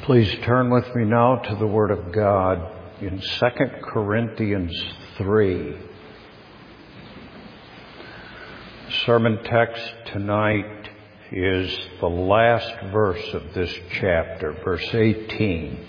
Please turn with me now to the Word of God in 2 Corinthians 3. The sermon text tonight is the last verse of this chapter, verse 18.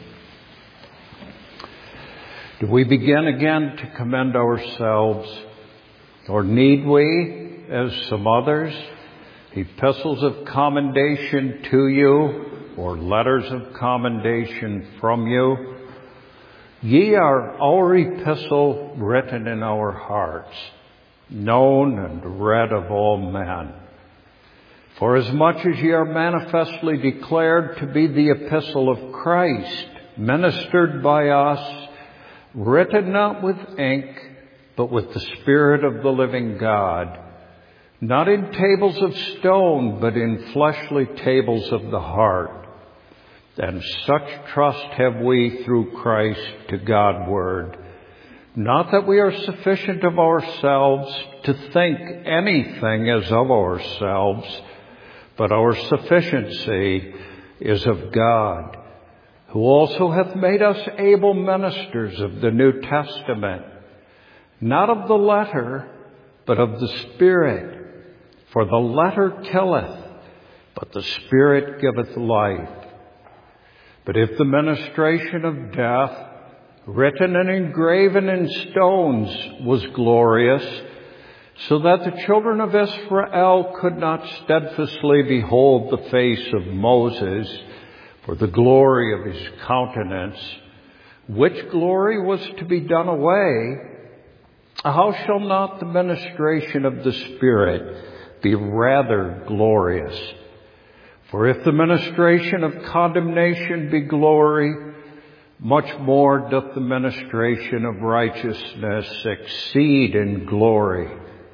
Do we begin again to commend ourselves, or need we, as some others, epistles of commendation to you, or letters of commendation from you? Ye are our epistle written in our hearts, known and read of all men. For as much as ye are manifestly declared to be the epistle of Christ, ministered by us, written not with ink, but with the Spirit of the living God, not in tables of stone, but in fleshly tables of the heart. And such trust have we through Christ to Godward. Not that we are sufficient of ourselves to think anything as of ourselves, but our sufficiency is of God, who also hath made us able ministers of the New Testament, not of the letter, but of the Spirit. For the letter killeth, but the Spirit giveth life. But if the ministration of death, written and engraven in stones, was glorious, so that the children of Israel could not steadfastly behold the face of Moses for the glory of his countenance, which glory was to be done away, how shall not the ministration of the Spirit be rather glorious? For if the ministration of condemnation be glory, much more doth the ministration of righteousness exceed in glory.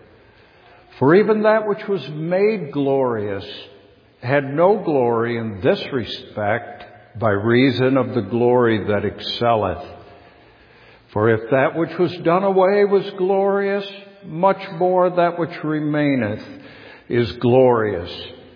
For even that which was made glorious had no glory in this respect, by reason of the glory that excelleth. For if that which was done away was glorious, much more that which remaineth is glorious.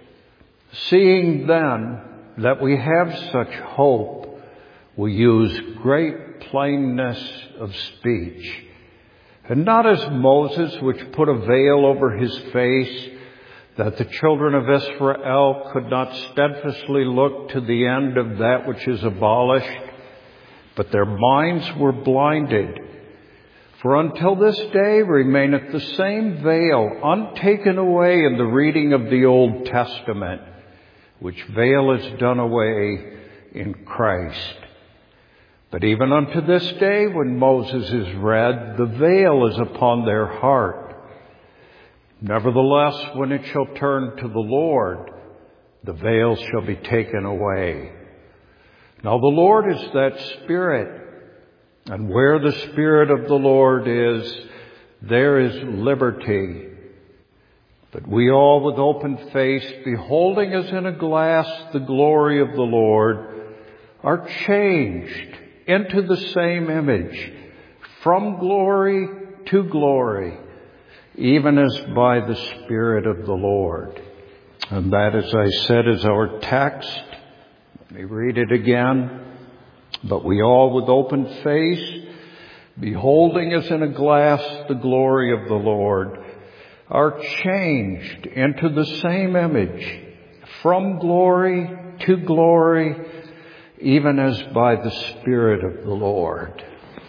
Seeing then that we have such hope, we use great plainness of speech, and not as Moses, which put a veil over his face, that the children of Israel could not steadfastly look to the end of that which is abolished, but their minds were blinded. For until this day remaineth the same veil untaken away in the reading of the Old Testament, which veil is done away in Christ. But even unto this day, when Moses is read, the veil is upon their heart. Nevertheless, when it shall turn to the Lord, the veil shall be taken away. Now the Lord is that Spirit, and where the Spirit of the Lord is, there is liberty. But we all with open face, beholding as in a glass the glory of the Lord, are changed into the same image, from glory to glory, even as by the Spirit of the Lord. And that, as I said, is our text. Let me read it again. But we all with open face, beholding as in a glass the glory of the Lord, are changed into the same image, from glory to glory, even as by the Spirit of the Lord.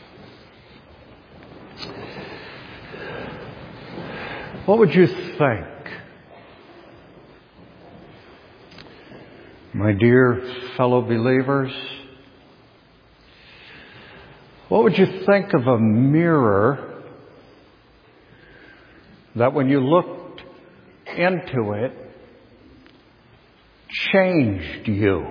What would you think, my dear fellow believers? What would you think of a mirror that when you looked into it, changed you?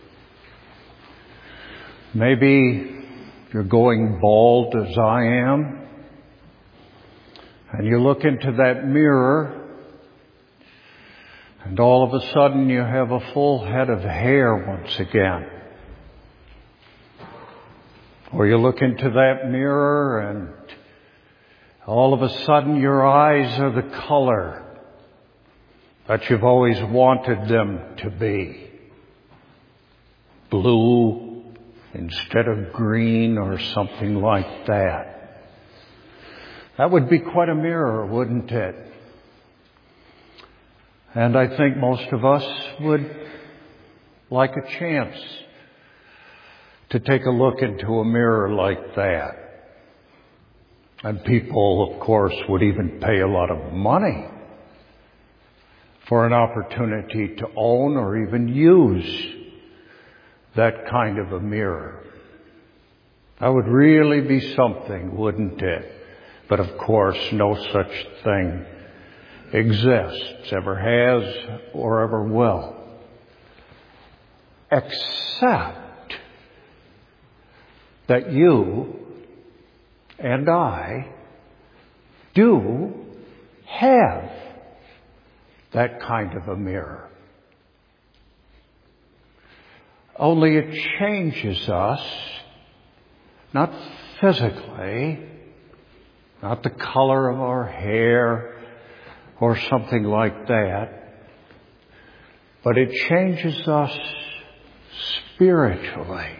Maybe you're going bald as I am, and you look into that mirror, and all of a sudden you have a full head of hair once again. Or you look into that mirror and all of a sudden your eyes are the color that you've always wanted them to be. blue instead of green or something like that. That would be quite a mirror, wouldn't it? And I think most of us would like a chance to take a look into a mirror like that. And people, of course, would even pay a lot of money for an opportunity to own or even use that kind of a mirror. That would really be something, wouldn't it? But of course, no such thing exists, ever has, or ever will. Except that you and I do have that kind of a mirror. Only it changes us, not physically, not the color of our hair or something like that, but it changes us spiritually.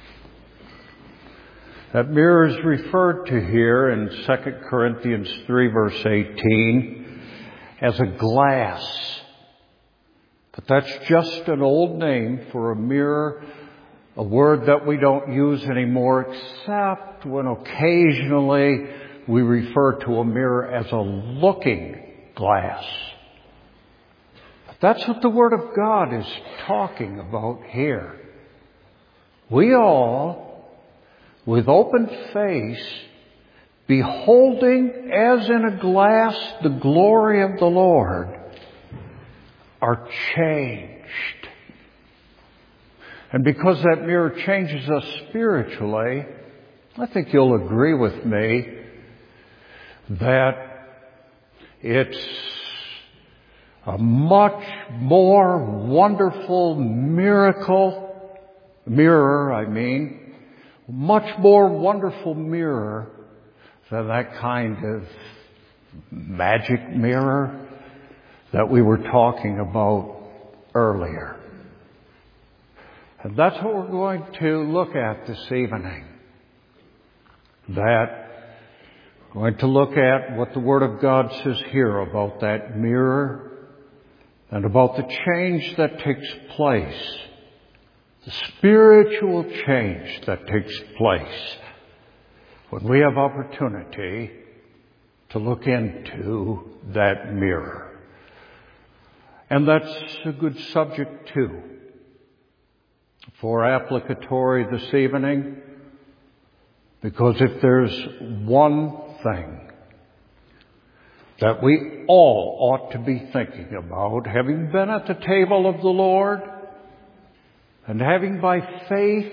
That mirror is referred to here in 2 Corinthians 3 verse 18 as a glass. But that's just an old name for a mirror, a word that we don't use anymore except when occasionally we refer to a mirror as a looking glass. But that's what the Word of God is talking about here. We all, with open face, beholding as in a glass the glory of the Lord, are changed. And because that mirror changes us spiritually, I think you'll agree with me that it's a much more wonderful much more wonderful mirror than that kind of magic mirror that we were talking about earlier. And that's what we're going to look at this evening. We're going to look at what the Word of God says here about that mirror and about the change that takes place, the spiritual change that takes place when we have opportunity to look into that mirror. And that's a good subject too for applicatory this evening, because if there's one thing that we all ought to be thinking about, having been at the table of the Lord and having by faith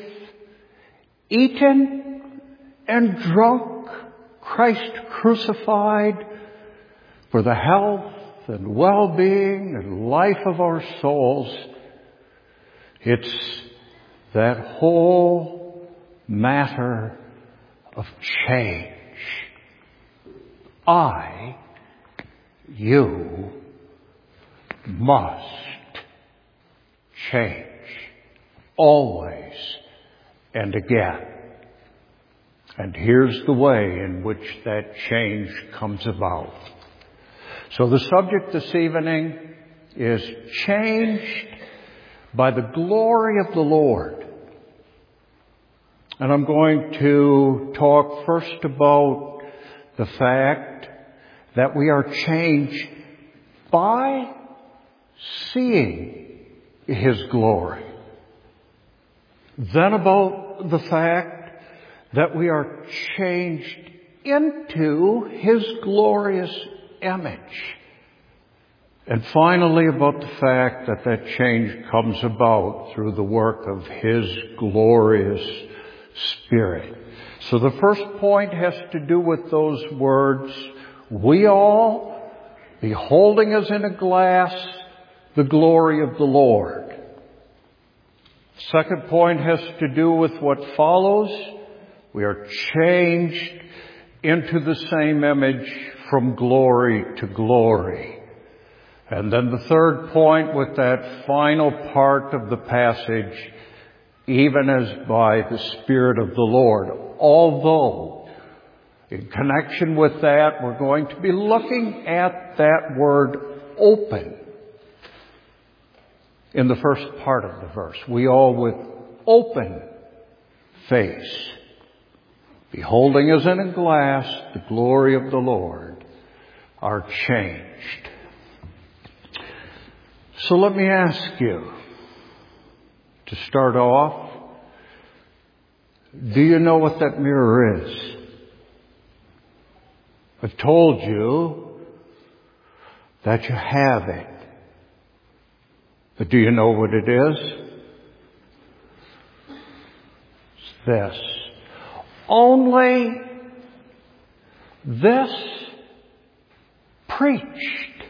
eaten and drunk Christ crucified for the health and well-being and life of our souls, it's that whole matter of change. You must change always and again. And here's the way in which that change comes about. So the subject this evening is changed by the glory of the Lord. And I'm going to talk first about the fact that we are changed by seeing His glory. Then about the fact that we are changed into His glorious image. And finally about the fact that that change comes about through the work of His glorious Spirit. So the first point has to do with those words, we all, beholding as in a glass the glory of the Lord. Second point has to do with what follows. We are changed into the same image from glory to glory. And then the third point with that final part of the passage even as by the Spirit of the Lord. Although, in connection with that, we're going to be looking at that word open in the first part of the verse. We all with open face, beholding as in a glass the glory of the Lord, are changed. So let me ask you, to start off, do you know what that mirror is? I've told you that you have it. But do you know what it is? It's this. Only this preached.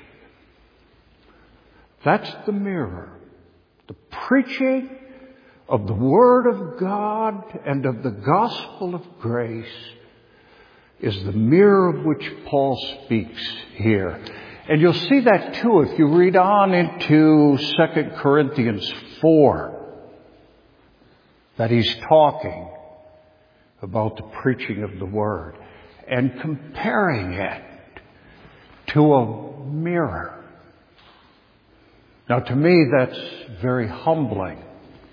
That's the mirror. The preaching of the Word of God and of the gospel of grace is the mirror of which Paul speaks here. And you'll see that too if you read on into 2 Corinthians 4, that he's talking about the preaching of the Word and comparing it to a mirror. Now, to me, that's very humbling,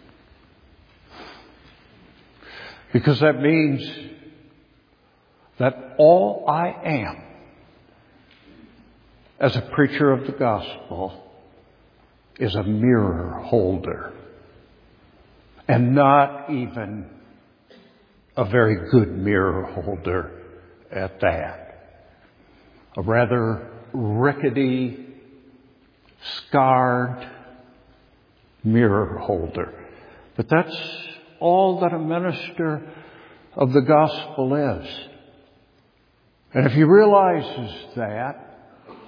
because that means that all I am as a preacher of the gospel is a mirror holder, and not even a very good mirror holder at that. A rather rickety, scarred mirror holder. But that's all that a minister of the gospel is. And if he realizes that,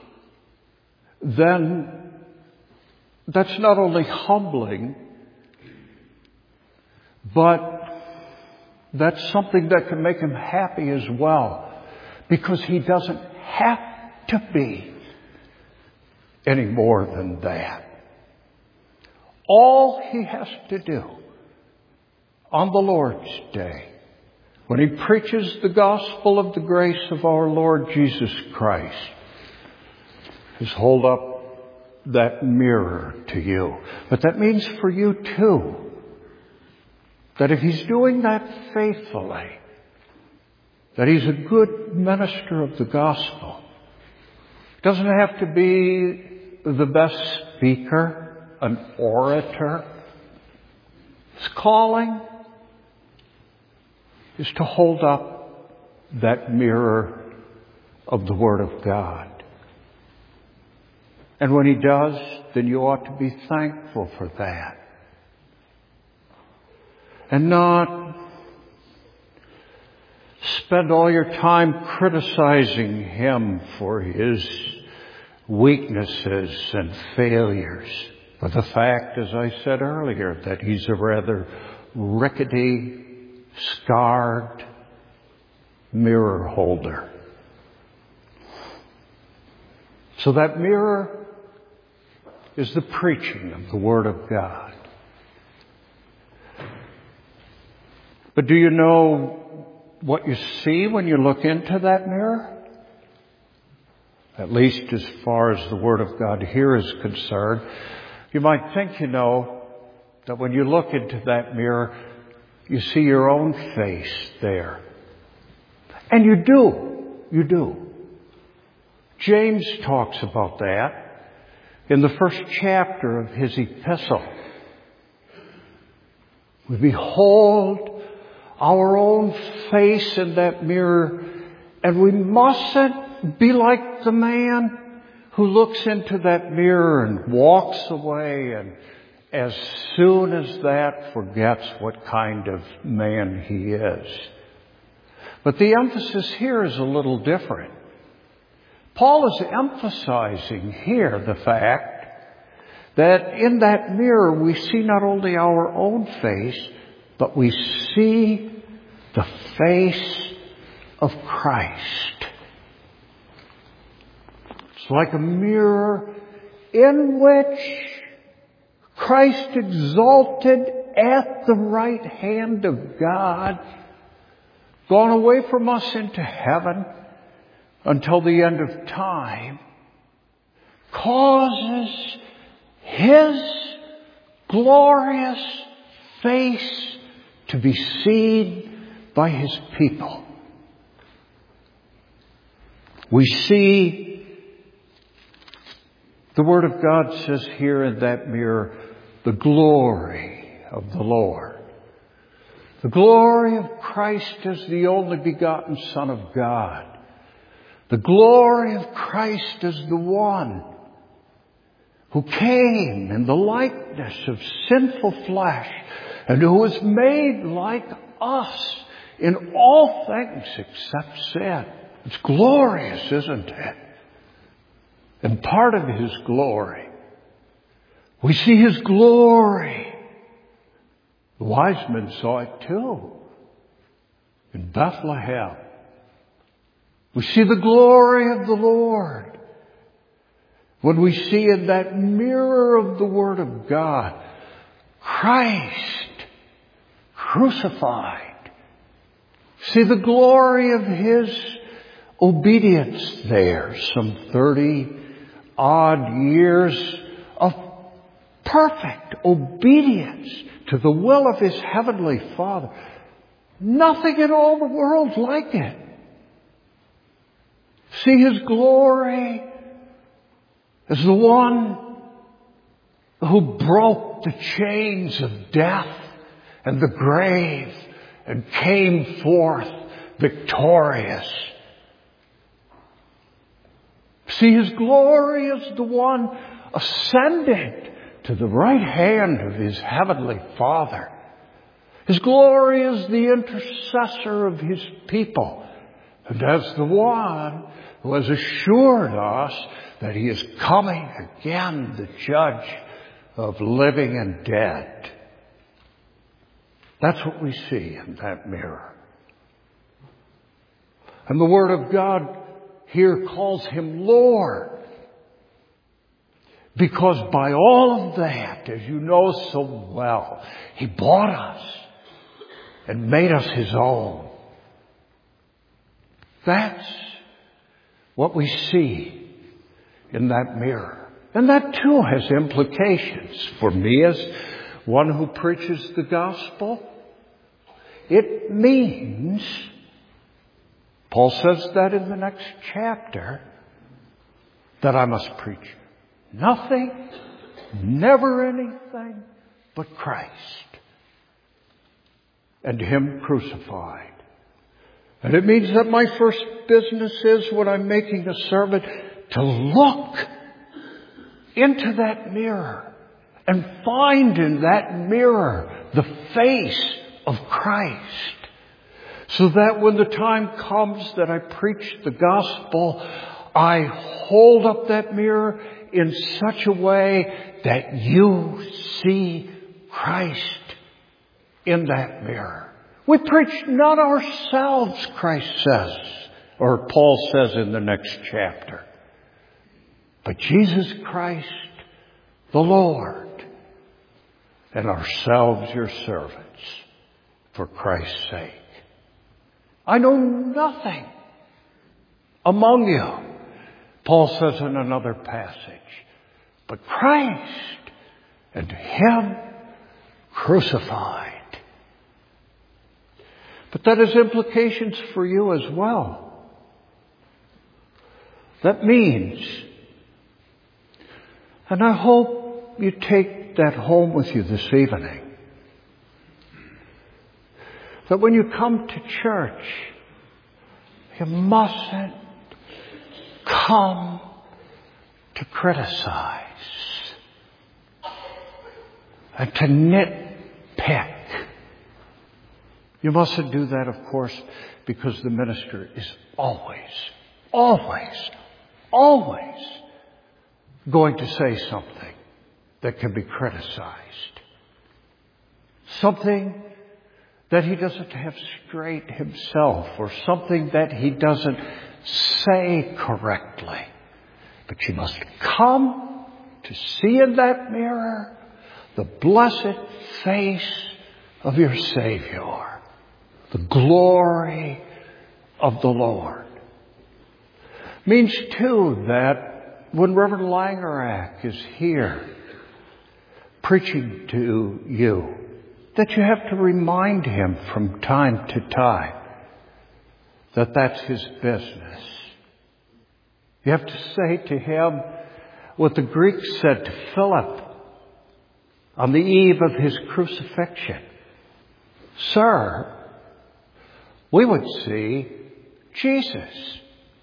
then that's not only humbling, but that's something that can make him happy as well, because he doesn't have to be any more than that. All he has to do on the Lord's Day, when he preaches the gospel of the grace of our Lord Jesus Christ, is hold up that mirror to you. But that means for you too, that if he's doing that faithfully, that he's a good minister of the gospel. Doesn't have to be the best speaker, an orator. His calling is to hold up that mirror of the Word of God. And when he does, then you ought to be thankful for that. And not spend all your time criticizing him for his weaknesses and failures. But the fact, as I said earlier, that he's a rather rickety, scarred mirror holder. So that mirror is the preaching of the Word of God. But do you know what you see when you look into that mirror? At least as far as the Word of God here is concerned. You might think, that when you look into that mirror, you see your own face there. And you do. You do. James talks about that in the first chapter of his epistle. We behold our own face in that mirror, and we mustn't be like the man who looks into that mirror and walks away, and as soon as that forgets what kind of man he is. But the emphasis here is a little different. Paul is emphasizing here the fact that in that mirror we see not only our own face, but we see the face of Christ. It's like a mirror in which Christ exalted at the right hand of God, gone away from us into heaven until the end of time, causes His glorious face to be seen by His people. We see the Word of God says here in that mirror, the glory of the Lord. The glory of Christ as the only begotten Son of God. The glory of Christ as the one who came in the likeness of sinful flesh and who was made like us in all things except sin. It's glorious, isn't it? And part of His glory, we see His glory. The wise men saw it too in Bethlehem. We see the glory of the Lord when we see in that mirror of the Word of God, Christ crucified. See the glory of His obedience there, some 30-odd years of perfect obedience to the will of His Heavenly Father. Nothing in all the world like it. See His glory as the one who broke the chains of death and the grave and came forth victorious. See His glory as the one ascended to the right hand of His Heavenly Father. His glory as the intercessor of His people and as the one who has assured us that He is coming again, the judge of living and dead. That's what we see in that mirror. And the Word of God here calls Him Lord. Because by all of that, as you know so well, He bought us and made us His own. That's what we see in that mirror. And that too has implications for me as one who preaches the gospel. It means, Paul says that in the next chapter, that I must preach nothing, never anything but Christ and Him crucified. And it means that my first business is, when I'm making a sermon, to look into that mirror and find in that mirror the face of Christ. So that when the time comes that I preach the gospel, I hold up that mirror in such a way that you see Christ in that mirror. We preach not ourselves, Christ says, or Paul says in the next chapter, but Jesus Christ, the Lord, and ourselves your servants for Christ's sake. I know nothing among you, Paul says in another passage, but Christ and Him crucified. But that has implications for you as well. That means, and I hope you take that home with you this evening, that when you come to church, you mustn't come to criticize and to nitpick. You mustn't do that, of course, because the minister is always going to say something that can be criticized. Something that he doesn't have straight himself, or something that he doesn't say correctly. But you must come to see in that mirror the blessed face of your Savior, the glory of the Lord. Means, too, that when Reverend Langerak is here preaching to you, that you have to remind him from time to time that that's his business. You have to say to him what the Greeks said to Philip on the eve of his crucifixion. Sir, we would see Jesus.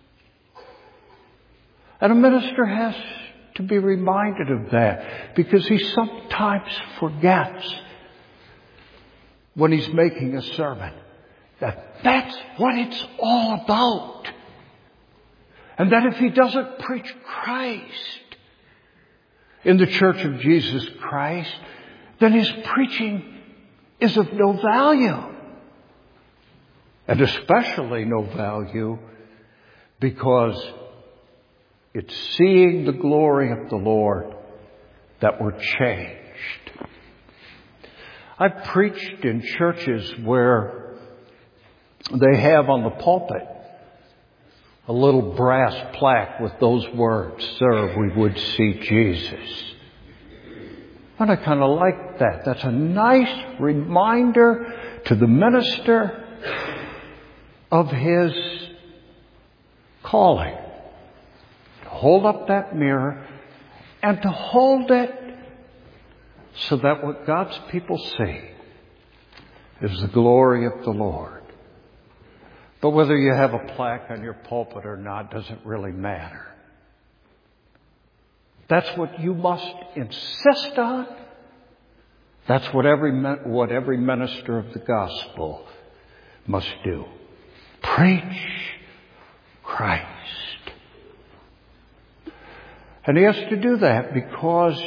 And a minister has to be reminded of that because he sometimes forgets when he's making a sermon that that's what it's all about. And that if he doesn't preach Christ in the Church of Jesus Christ, then his preaching is of no value. And especially no value because it's seeing the glory of the Lord that we're changed. I've preached in churches where they have on the pulpit a little brass plaque with those words, "Sir, we would see Jesus." And I kind of like that. That's a nice reminder to the minister of his calling. To hold up that mirror and to hold it so that what God's people see is the glory of the Lord. But whether you have a plaque on your pulpit or not doesn't really matter. That's what you must insist on. That's what every minister of the gospel must do. Preach Christ. And he has to do that because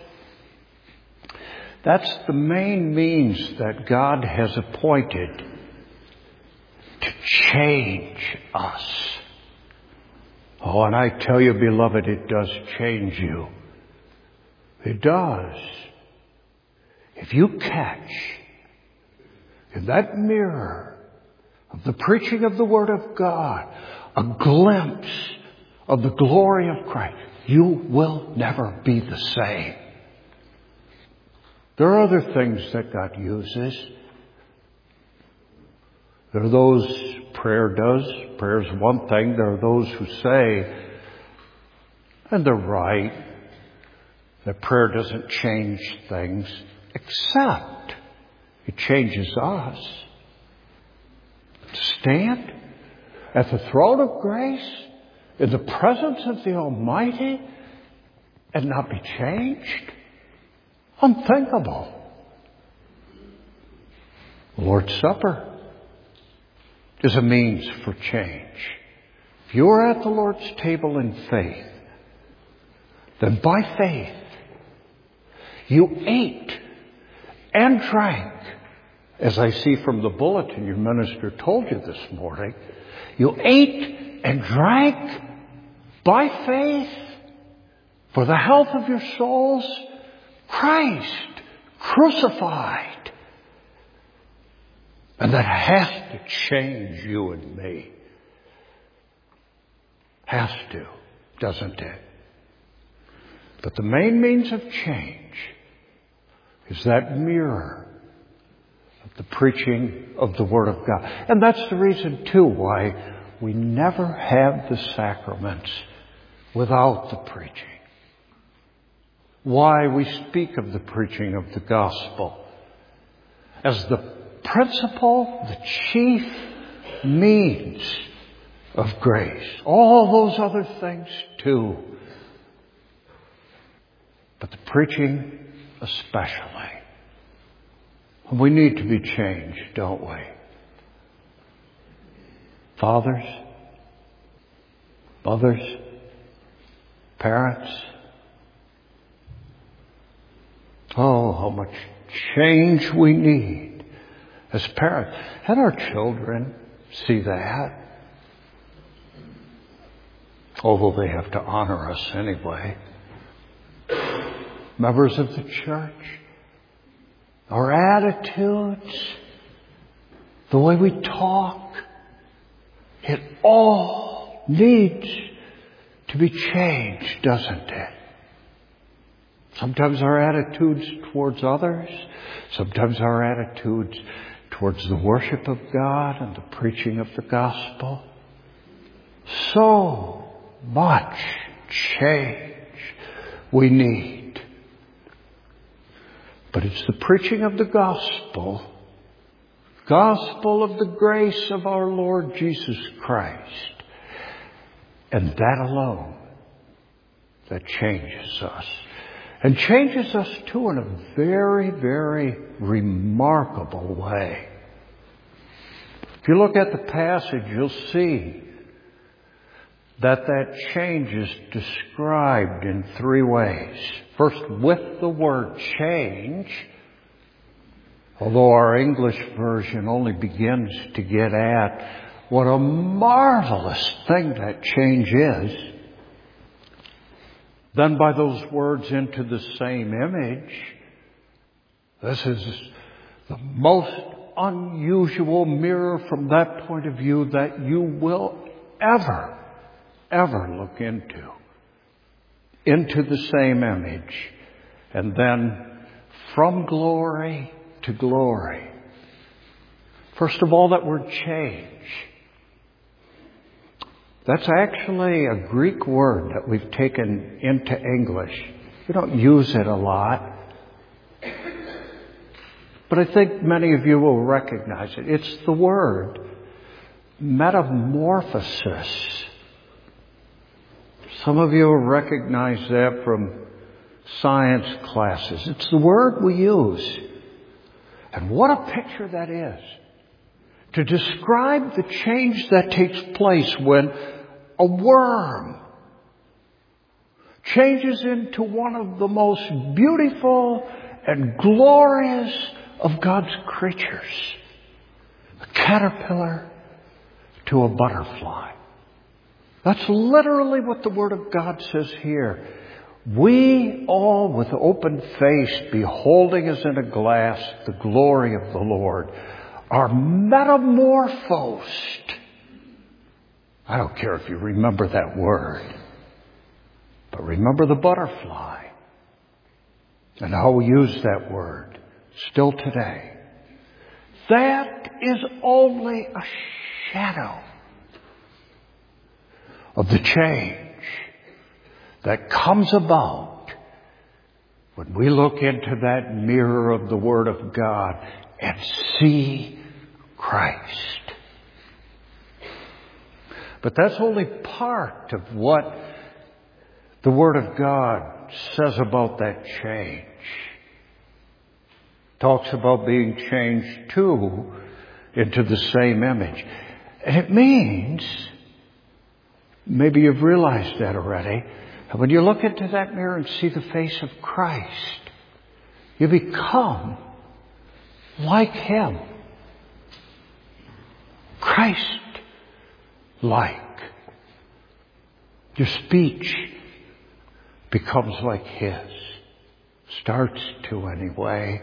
that's the main means that God has appointed to change us. Oh, and I tell you, beloved, it does change you. It does. If you catch in that mirror of the preaching of the Word of God a glimpse of the glory of Christ, you will never be the same. There are other things that God uses. There are those prayer does. Prayer is one thing. There are those who say, and they're right, that prayer doesn't change things, except it changes us. To stand at the throne of grace in the presence of the Almighty and not be changed? Unthinkable. The Lord's Supper is a means for change. If you are at the Lord's table in faith, then by faith you ate and drank, as I see from the bulletin your minister told you this morning. You ate and drank by faith for the health of your souls, Christ crucified. And that has to change you and me. Has to, doesn't it? But the main means of change is that mirror of the preaching of the Word of God. And that's the reason, too, why we never have the sacraments without the preaching. Why we speak of the preaching of the gospel as the principal, the chief means of grace. All those other things too. But the preaching especially. We need to be changed, don't we? Fathers, mothers, parents. Oh, how much change we need as parents. And our children see that. Although they have to honor us anyway. Members of the church, our attitudes, the way we talk, it all needs to be changed, doesn't it? Sometimes our attitudes towards others, sometimes our attitudes towards the worship of God and the preaching of the gospel. So much change we need. But it's the preaching of the gospel of the grace of our Lord Jesus Christ, and that alone, that changes us. And changes us too in a very, very remarkable way. If you look at the passage, you'll see that change is described in three ways. First, with the word change, although our English version only begins to get at what a marvelous thing that change is. Then by those words, into the same image. This is the most unusual mirror from that point of view that you will ever look into. Into the same image. And then from glory to glory. First of all, that word change. That's actually a Greek word that we've taken into English. We don't use it a lot. But I think many of you will recognize it. It's the word metamorphosis. Some of you will recognize that from science classes. It's the word we use. And what a picture that is. To describe the change that takes place when a worm changes into one of the most beautiful and glorious of God's creatures. A caterpillar to a butterfly. That's literally what the Word of God says here. We all with open face, beholding as in a glass the glory of the Lord, are metamorphosed. I don't care if you remember that word, but remember the butterfly and how we use that word still today. That is only a shadow of the change that comes about when we look into that mirror of the Word of God and see Christ. But that's only part of what the Word of God says about that change. It talks about being changed too into the same image. And it means, maybe you've realized that already, when you look into that mirror and see the face of Christ, you become like Him. Christ-like. Your speech becomes like His. Starts to anyway.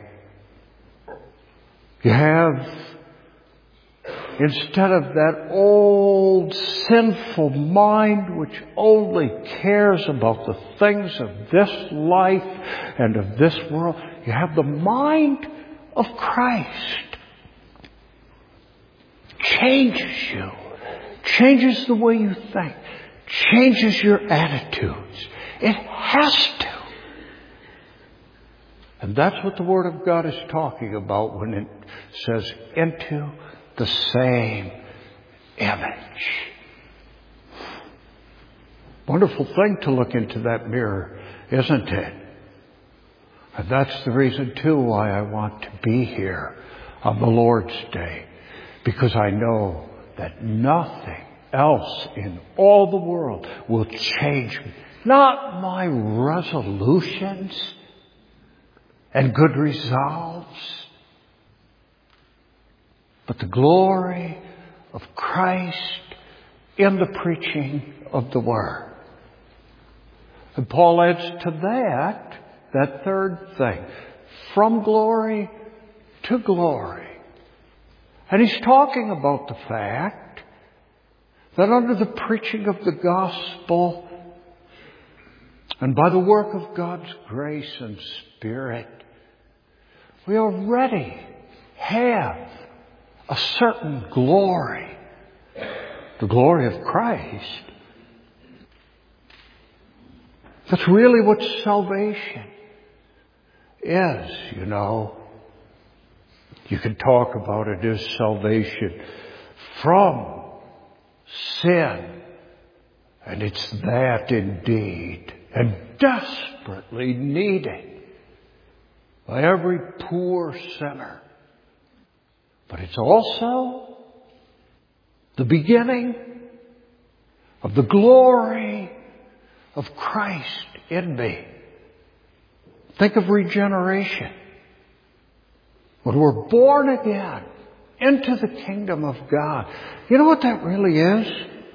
You have, instead of that old sinful mind which only cares about the things of this life and of this world, you have the mind of Christ. Changes you. Changes the way you think. Changes your attitudes. It has to. And that's what the Word of God is talking about when it says into the same image. Wonderful thing to look into that mirror, isn't it? And that's the reason too why I want to be here on the Lord's Day. Because I know that nothing else in all the world will change me. Not my resolutions and good resolves, but the glory of Christ in the preaching of the Word. And Paul adds to that third thing. From glory to glory. And he's talking about the fact that under the preaching of the gospel and by the work of God's grace and Spirit, we already have a certain glory, the glory of Christ. That's really what salvation is, you know. You can talk about it as salvation from sin. And it's that indeed, and desperately needed by every poor sinner. But it's also the beginning of the glory of Christ in me. Think of regeneration. When we're born again into the kingdom of God. You know what that really is?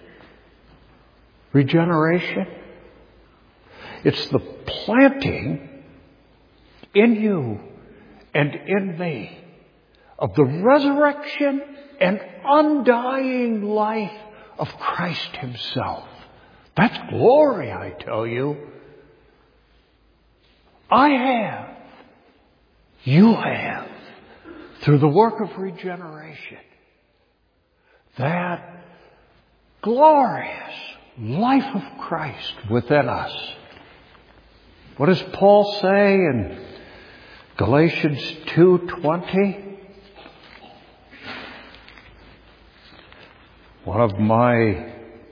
Regeneration. It's the planting in you and in me of the resurrection and undying life of Christ Himself. That's glory, I tell you. I have, you have, through the work of regeneration, that glorious life of Christ within us. What does Paul say in Galatians 2:20? One of my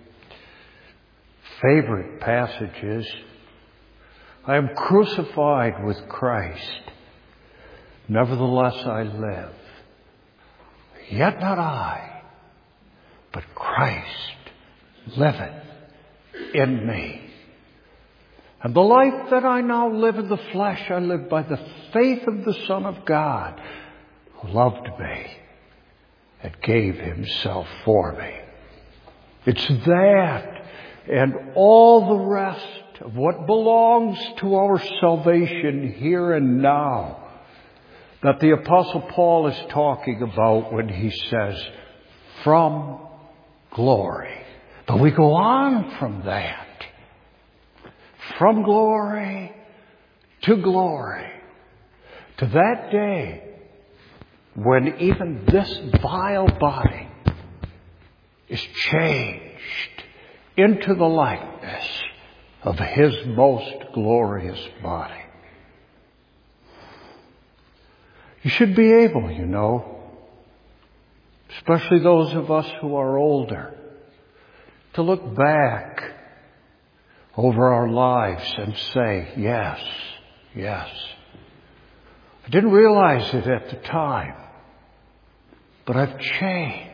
favorite passages. I am crucified with Christ. Nevertheless I live. Yet not I, but Christ liveth in me. And the life that I now live in the flesh, I live by the faith of the Son of God, who loved me and gave Himself for me. It's that and all the rest of what belongs to our salvation here and now that the Apostle Paul is talking about when he says, from glory. But we go on from that. From glory to glory. To that day when even this vile body is changed into the likeness of His most glorious body. You should be able, you know, especially those of us who are older, to look back over our lives and say, yes, yes. I didn't realize it at the time, but I've changed.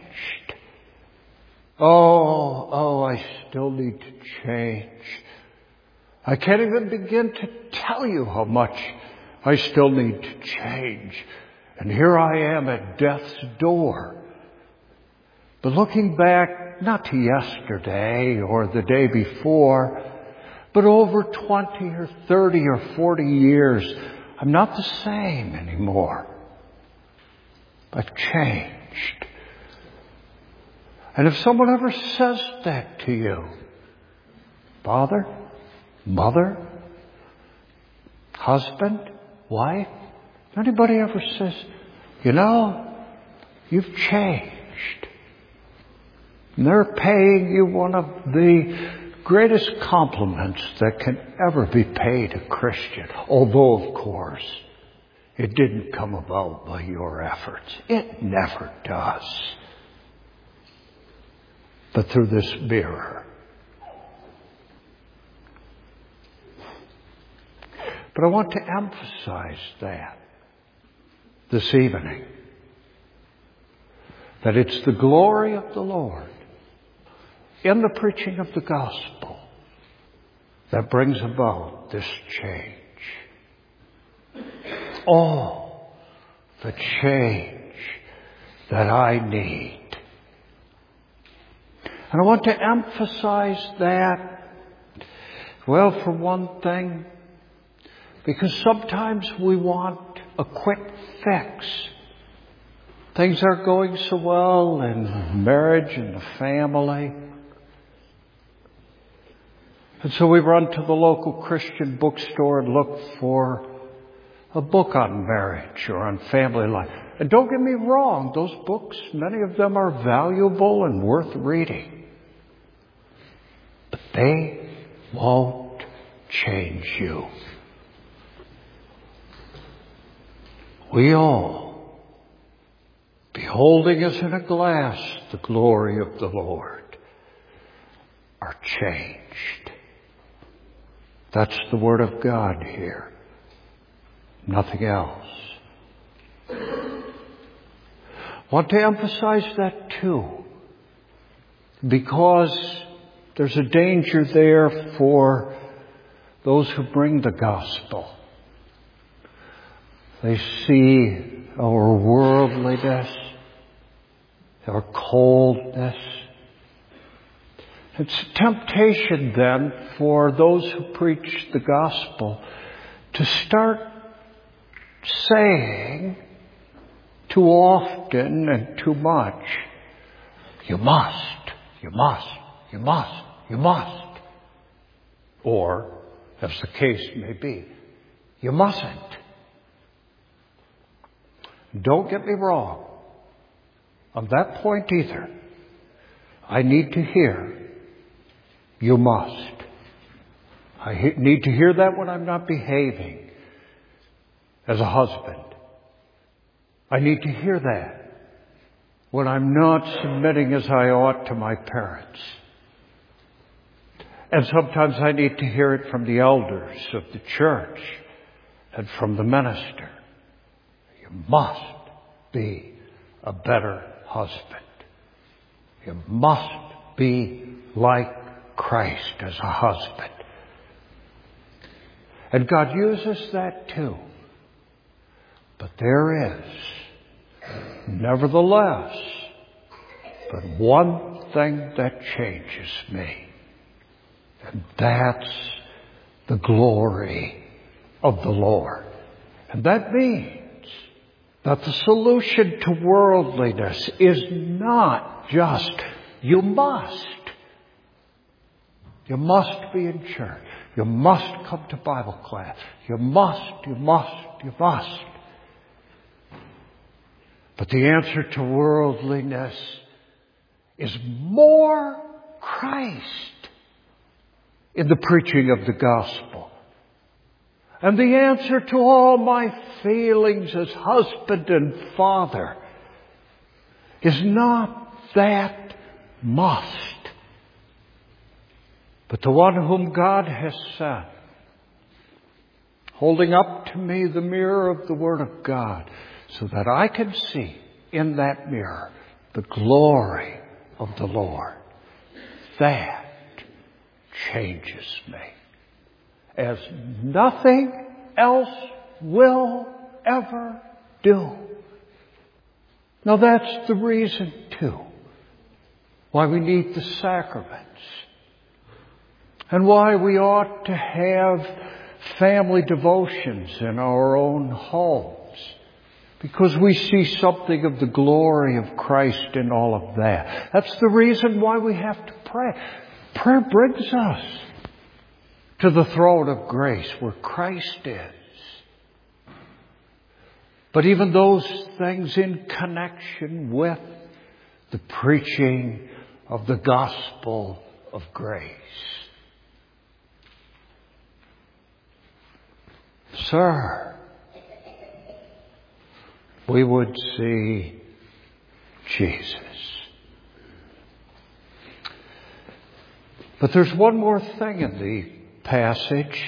Oh, I still need to change. I can't even begin to tell you how much I still need to change. And here I am at death's door. But looking back, not to yesterday or the day before, but over 20 or 30 or 40 years, I'm not the same anymore. I've changed. And if someone ever says that to you, father, mother, husband, wife, anybody ever says, you know, you've changed. And they're paying you one of the greatest compliments that can ever be paid a Christian. Although, of course, it didn't come about by your efforts. It never does. But through this mirror. But I want to emphasize that this evening. That it's the glory of the Lord in the preaching of the gospel that brings about this change. Oh, the change that I need. And I want to emphasize that, well, for one thing, because sometimes we want a quick fix Things aren't going so well in marriage and the family. And so we run to the local Christian bookstore and look for a book on marriage or on family life. And don't get me wrong, those books, many of them are valuable and worth reading. But they won't change you. We all, beholding as in a glass the glory of the Lord, are changed. That's the Word of God here. Nothing else. I want to emphasize that too, because there's a danger there for those who bring the gospel. They see our worldliness, our coldness. It's a temptation then for those who preach the gospel to start saying too often and too much, you must, you must, you must, you must. Or, as the case may be, you mustn't. Don't get me wrong. On that point either, I need to hear, you must. I need to hear that when I'm not behaving as a husband. I need to hear that when I'm not submitting as I ought to my parents. And sometimes I need to hear it from the elders of the church and from the minister. You must be a better husband. You must be like Christ as a husband. And God uses that too. But there is, nevertheless, but one thing that changes me. And that's the glory of the Lord. And that means that the solution to worldliness is not just, you must. You must be in church. You must come to Bible class. You must, you must, you must. But the answer to worldliness is more Christ in the preaching of the gospel. And the answer to all my feelings as husband and father is not that must, but the one whom God has sent, holding up to me the mirror of the Word of God, so that I can see in that mirror the glory of the Lord. That changes me, as nothing else will ever do. Now that's the reason too why we need the sacraments, and why we ought to have family devotions in our own homes, because we see something of the glory of Christ in all of that. That's the reason why we have to pray. Prayer brings us to the throne of grace where Christ is. But even those things in connection with the preaching of the gospel of grace. Sir, we would see Jesus. But there's one more thing in the passage.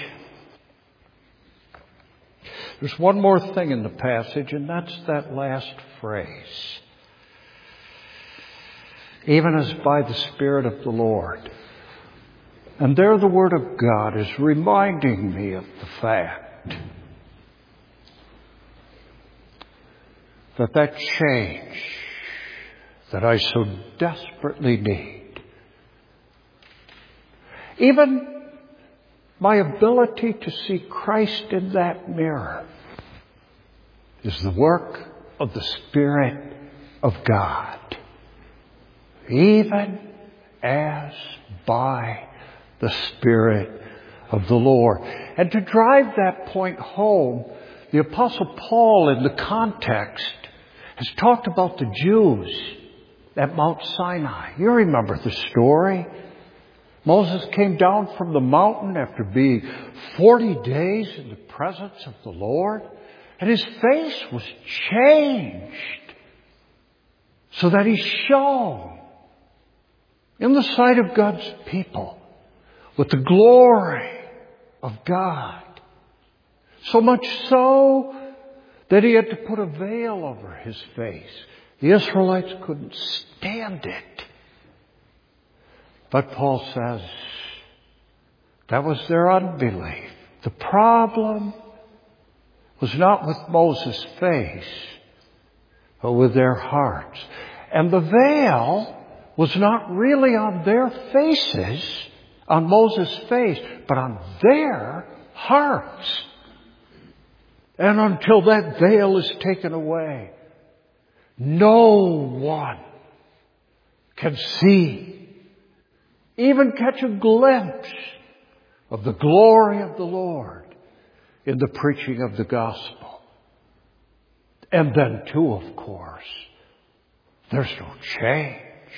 There's one more thing in the passage, and that's that last phrase. Even as by the Spirit of the Lord. And there the Word of God is reminding me of the fact that change that I so desperately need, even my ability to see Christ in that mirror, is the work of the Spirit of God, even as by the Spirit of the Lord. And to drive that point home, the Apostle Paul in the context has talked about the Jews at Mount Sinai. You remember the story. Moses came down from the mountain after being 40 days in the presence of the Lord, and his face was changed so that he shone in the sight of God's people with the glory of God. So much so that he had to put a veil over his face. The Israelites couldn't stand it. But Paul says that was their unbelief. The problem was not with Moses' face, but with their hearts. And the veil was not really on their faces, on Moses' face, but on their hearts. And until that veil is taken away, no one can see, even catch a glimpse of the glory of the Lord in the preaching of the gospel. And then too, of course, there's no change.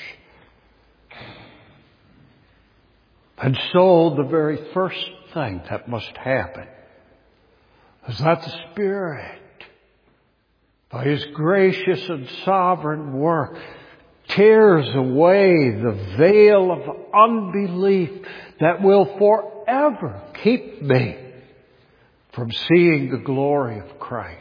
And so the very first thing that must happen is that the Spirit, by His gracious and sovereign work, tears away the veil of unbelief that will forever keep me from seeing the glory of Christ.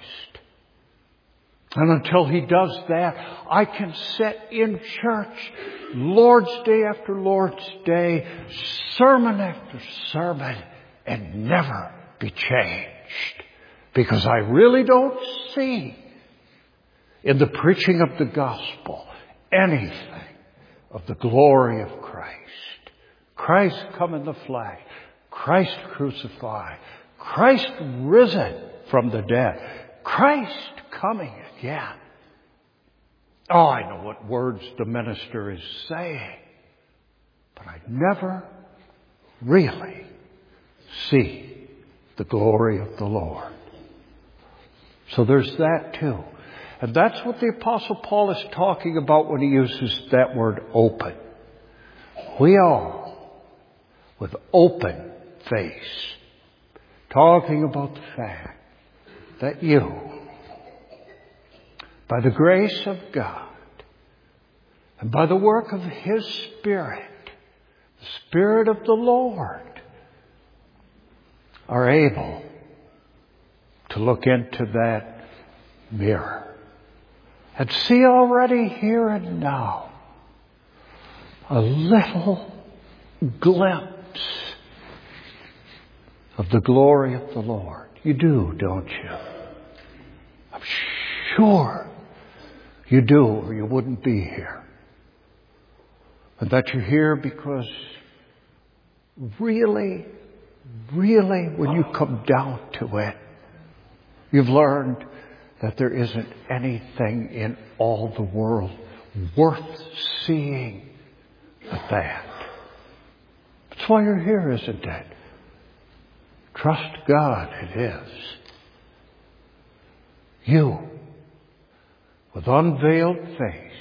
And until He does that, I can sit in church Lord's Day after Lord's Day, sermon after sermon, and never be changed. Because I really don't see in the preaching of the gospel anything of the glory of Christ. Christ come in the flesh. Christ crucified. Christ risen from the dead. Christ coming again. Oh, I know what words the minister is saying, but I never really see the glory of the Lord. So there's that too. And that's what the Apostle Paul is talking about when he uses that word open. We all, with open face, talking about the fact that you, by the grace of God and by the work of His Spirit, the Spirit of the Lord, are able to look into that mirror and see already here and now a little glimpse of the glory of the Lord. You do, don't you? I'm sure you do, or you wouldn't be here. And that you're here because really, when you come down to it, you've learned that there isn't anything in all the world worth seeing but that. That's why you're here, isn't it? Trust God, it is. You, with unveiled face,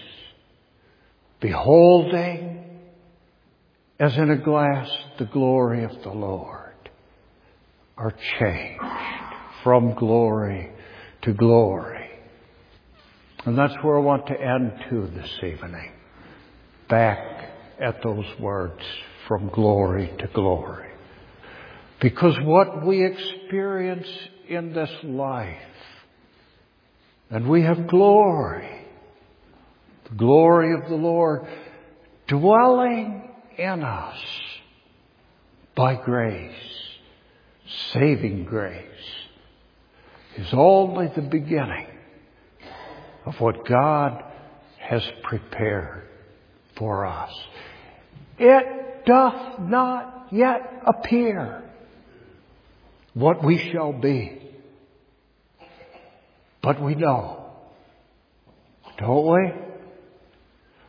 beholding as in a glass the glory of the Lord, are changed from glory to glory. And that's where I want to end to this evening. Back at those words, from glory to glory. Because what we experience in this life, and we have glory, the glory of the Lord dwelling in us by grace, saving grace, is only the beginning of what God has prepared for us. It doth not yet appear what we shall be, but we know, don't we?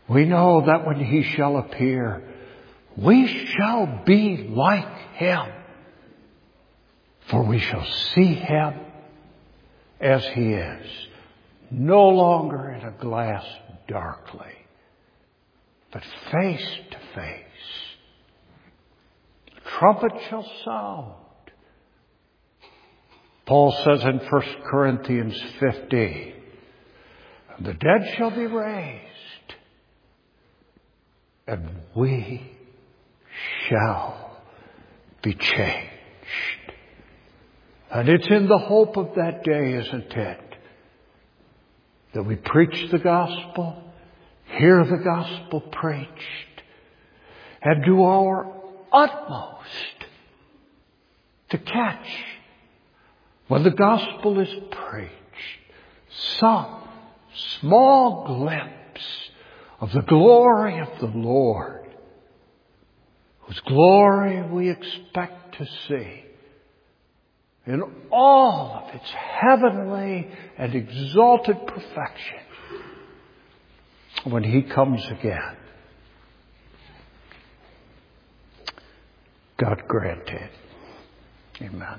We know that when He shall appear, we shall be like Him, for we shall see Him as He is, no longer in a glass darkly, but face to face. The trumpet shall sound. Paul says in 1 Corinthians 15, the dead shall be raised, and we shall be changed. And it's in the hope of that day, isn't it, that we preach the gospel, hear the gospel preached, and do our utmost to catch, when the gospel is preached, some small glimpse of the glory of the Lord, whose glory we expect to see in all of its heavenly and exalted perfection when He comes again. God grant it. Amen.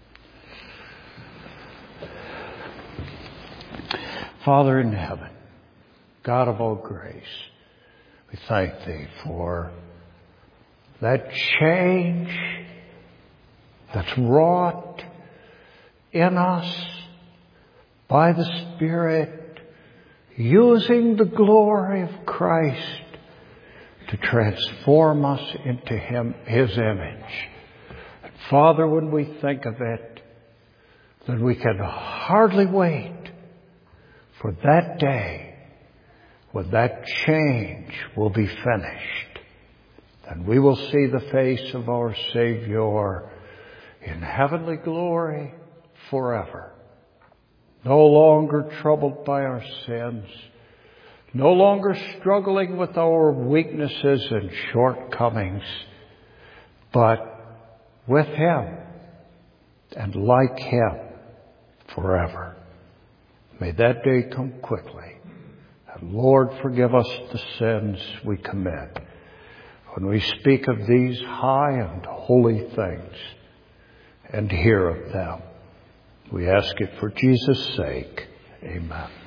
Father in heaven, God of all grace, we thank Thee for that change that's wrought in us by the Spirit, using the glory of Christ to transform us into His image. And Father, when we think of it, then we can hardly wait for that day when that change will be finished, and we will see the face of our Savior in heavenly glory forever. No longer troubled by our sins, no longer struggling with our weaknesses and shortcomings, but with Him and like Him forever. May that day come quickly. And Lord, forgive us the sins we commit when we speak of these high and holy things and hear of them. We ask it for Jesus' sake. Amen.